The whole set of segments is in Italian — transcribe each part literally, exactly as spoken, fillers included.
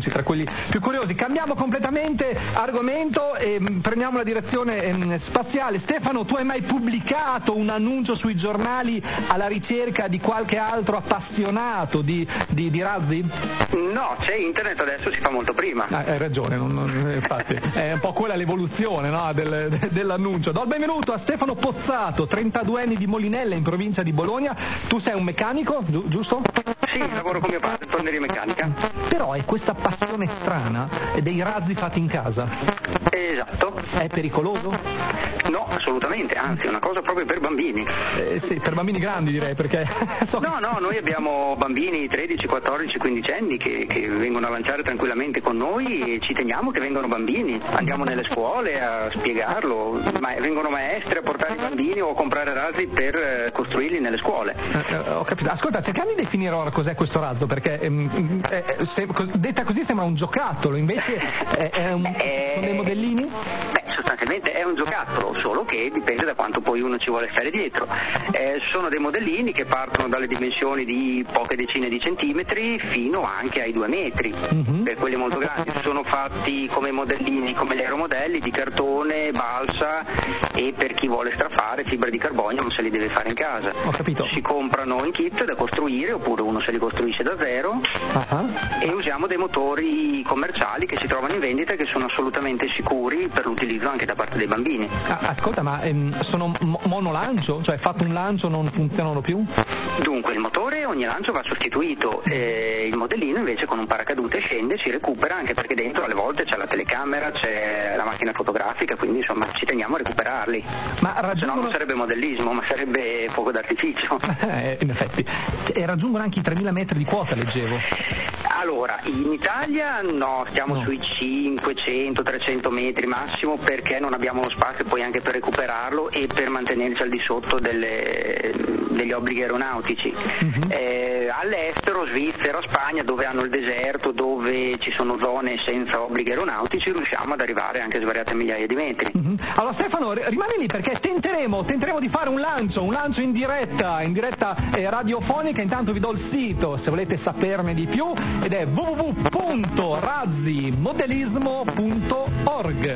tra quelli più curiosi. Cambiamo completamente argomento e mh, prendiamo la direzione mh, spaziale. Stefano, tu hai mai pubblicato un annuncio sui giornali alla ricerca di qualche altro appassionato di, di, di razzi? No, c'è internet, adesso si fa molto prima. Ah, hai ragione, non, non, infatti è un po' quella l'evoluzione, no, del, de, dell'annuncio. Do il benvenuto a Stefano Pozzato, trentadue anni, di Molinella in provincia di Bologna. Tu sei un meccanico, gi- giusto? Sì, lavoro con mio padre, torneria meccanica. Però hai questa passione strana dei razzi fatti in casa. Esatto. È pericoloso? No, assolutamente, anzi è una cosa proprio per bambini. Eh, sì, per bambini grandi direi, perché... No, no, noi abbiamo bambini tredici, quattordici, quindici anni che, che vengono a lanciare tranquillamente con noi e ci teniamo che vengano bambini. Andiamo nelle scuole a spiegarlo, ma vengono maestri a portare i bambini o a comprare razzi per eh, costruirli nelle scuole. Eh, eh, ho capito. Ascolta, cerchiamo di definire ora cos'è questo razzo, perché ehm, eh, se, detta così sembra un giocattolo, invece è, è un, eh, sono dei modellini? Beh, sostanzialmente è un giocattolo, solo che dipende da quanto poi uno ci vuole stare dietro. Eh, sono dei modellini che partono dalle dimensioni di poche decine di centimetri fino anche ai due metri, mm-hmm. per quelli molto grandi. Sono fatti come modellini, come gli aeromodelli, di cartone, balsa e per chi vuole strafare fibra di carbonio non se li deve fare in casa. Ho capito. Si comprano in kit da costruire oppure uno se li costruisce da zero uh-huh. e usiamo dei motori commerciali che si trovano in vendita e che sono assolutamente sicuri per l'utilizzo anche da parte dei bambini. Ah, ascolta, ma ehm, sono mo- monolancio? Cioè fatto un lancio non funzionano più? Dunque il motore ogni lancio va sostituito, e il modellino invece con un paracadute scende, si recupera, anche perché dentro alle volte c'è la telecamera, c'è la macchina fotografica, quindi insomma ci teniamo a recuperarli. Ma raggiungono... Se no non sarebbe modellismo, ma sarebbe fuoco d'artificio. Eh, in effetti. E raggiungono anche i tremila metri di quota, leggevo. Allora, in Italia no, stiamo no. sui cinquecento trecento metri massimo, perché non abbiamo lo spazio poi anche per recuperarlo e per mantenerci al di sotto delle, degli obblighi aeronautici. Mm-hmm. Eh, all'estero, Svizzera, Spagna, dove hanno il deserto, dove ci sono zone senza obblighi aeronautici, riusciamo ad arrivare anche a svariate migliaia di metri. Mm-hmm. Allora Stefano, rimani lì, perché tenteremo, tenteremo di fare un lancio, un lancio in diretta, in diretta eh, radiofonica. Intanto vi do il sito se volete saperne di più, ed è w w w punto razzimodellismo punto org.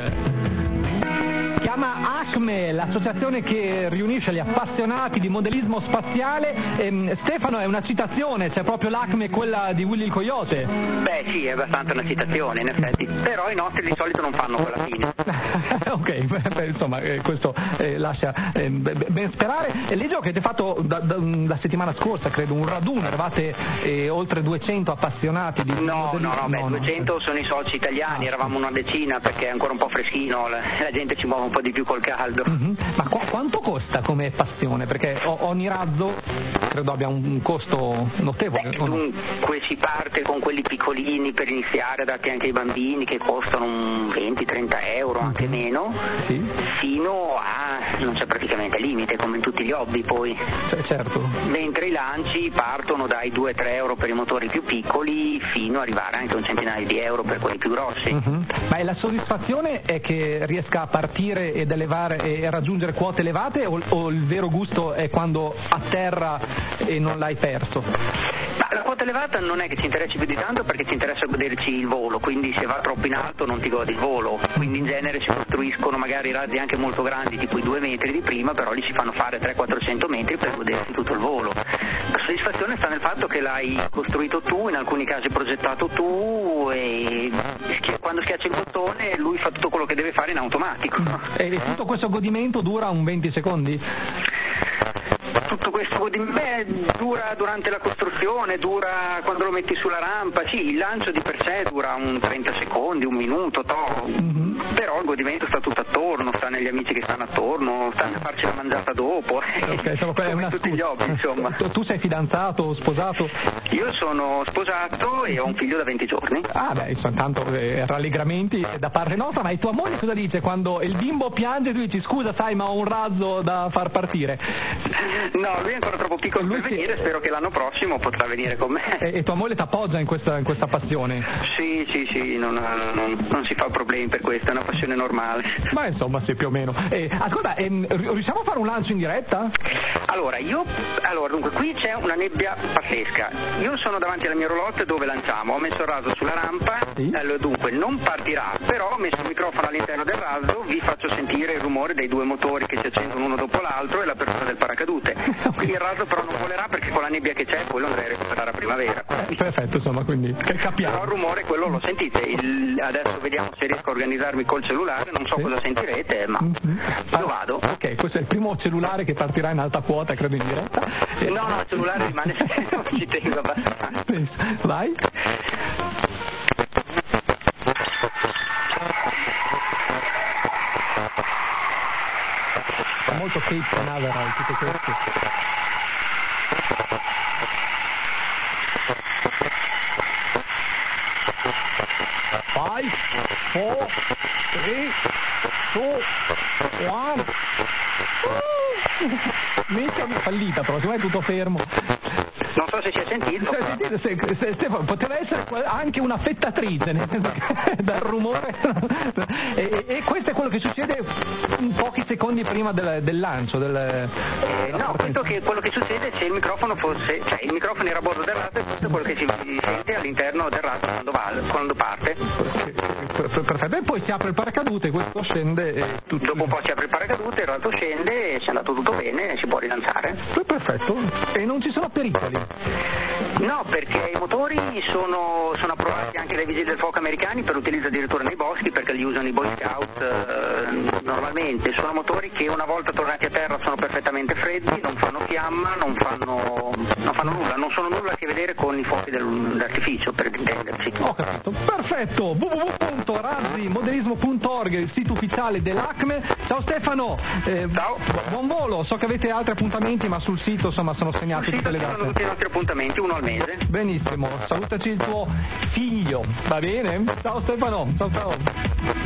Chiama ACME, l'associazione che riunisce gli appassionati di modellismo spaziale. Ehm, Stefano, è una citazione, c'è proprio l'ACME, quella di Willy il Coyote? Beh sì, è abbastanza una citazione in effetti, però i nostri di solito non fanno quella fine. Ok, beh, insomma eh, questo eh, lascia eh, ben sperare. E leggo che avete fatto da, da, la settimana scorsa, credo, un raduno, eravate eh, oltre duecento appassionati di No, no, no, beh, no, duecento no. sono i soci italiani, ah, eravamo una decina perché è ancora un po' freschino, la, la gente ci muove un po' di più col caldo. Mm-hmm. Ma qu- quanto costa come passione? Perché o- ogni razzo credo abbia un costo notevole. Beh, dunque si parte con quelli piccolini per iniziare, adatti anche ai bambini, che costano venti trenta euro, mm-hmm. anche meno, sì. Fino a... non c'è praticamente limite, come in tutti gli hobby poi. C- certo. Mentre i lanci partono dai due tre euro per i motori più piccoli fino ad arrivare anche a un centinaio di euro per quelli più grossi. Mm-hmm. Ma la soddisfazione è che riesca a partire ed elevare e raggiungere quote elevate, o, o il vero gusto è quando atterra e non l'hai perso? Ma la quota elevata non è che ci interessi più di tanto, perché ci interessa goderci il volo, quindi se va troppo in alto non ti godi il volo, quindi in genere si costruiscono magari razzi anche molto grandi, tipo i due metri di prima, però li si fanno fare trecento quattrocento metri per godersi tutto il volo. La soddisfazione sta nel fatto che l'hai costruito tu, in alcuni casi progettato tu, e quando schiacci il bottone lui fa tutto quello che deve fare in automatico. E tutto questo godimento dura un venti secondi? Tutto questo godimento beh, dura durante la costruzione, dura quando lo metti sulla rampa, sì, il lancio di per sé dura un trenta secondi, un minuto, to, mm-hmm. però il godimento sta tutto attorno, sta negli amici che stanno attorno, sta a farci la mangiata dopo, okay, insomma, come è una tutti gli hobby, insomma. Tu, tu sei fidanzato, sposato? Io sono sposato e ho un figlio da venti giorni. Ah beh, insomma, tanto eh, rallegramenti da parte nostra. Ma e tua moglie cosa dice quando il bimbo piange e tu dici scusa sai ma ho un razzo da far partire? No, lui è ancora troppo piccolo lui per si... venire, spero che l'anno prossimo potrà venire con me. E, e tua moglie ti appoggia in questa, in questa passione? Sì, sì, sì, non, non, non si fa problemi per questo, è una passione normale. Ma insomma sì, più o meno. E, ascolta, ehm, riusciamo a fare un lancio in diretta? Allora, io, allora, dunque, qui c'è una nebbia pazzesca. Io sono davanti alla mia roulotte dove lanciamo, ho messo il raso sulla rampa, sì. Allora, dunque non partirà, però ho messo il microfono all'interno del raso, vi faccio sentire il rumore dei due motori che si accendono uno dopo l'altro e l'apertura del paracadute. Quindi il raso però non volerà perché con la nebbia che c'è poi lo andrei a recuperare a primavera. Eh, perfetto, insomma, quindi che capiamo. Però il rumore quello lo sentite, il, adesso vediamo se riesco a organizzarmi col cellulare, non so sì. cosa sentirete, ma mm-hmm. io vado. Ok, questo è il primo cellulare che partirà in alta quota, credo in diretta. Eh, no, no, il cellulare rimane fermo, ci tengo abbastanza. Vai. Fa molto Cape Canaveral tutto questo. Five, four, three, two, one. Mica mi è fallita, però secondo me è tutto fermo. Non so se si è sentito. Se, se, se, se, Stefano, poteva essere anche una fettatrice dal rumore. E, e questo è quello che succede in pochi secondi prima del, del lancio. Del, eh, no, questo che quello che succede se il microfono fosse, cioè il microfono era a bordo del raso e questo è quello che si sente all'interno del raso quando, va, quando parte. Perfetto, e poi si apre il paracadute, questo scende e tutto. Dopo un po' si apre il paracadute, il raso scende e se è andato tutto bene si può rilanciare. Perfetto, e non ci sono pericoli? No, perché i motori sono, sono approvati anche dai vigili del fuoco americani per utilizzo addirittura nei boschi perché li usano i Boy Scout eh, normalmente. Sono motori che una volta tornati a terra sono perfettamente freddi, non fanno fiamma, non fanno, non fanno nulla, non sono nulla a che vedere con i fuochi dell'artificio, per intenderci. Ho capito, perfetto, w w w punto razzi modellismo punto org, il sito ufficiale dell'Acme. Ciao Stefano, eh, ciao. Buon volo, so che avete altri appuntamenti ma sul sito insomma sono segnate tutte le date. Sono tutti i nostri appuntamenti, uno al mese. Benissimo, salutaci il tuo figlio, va bene? Ciao Stefano, ciao ciao.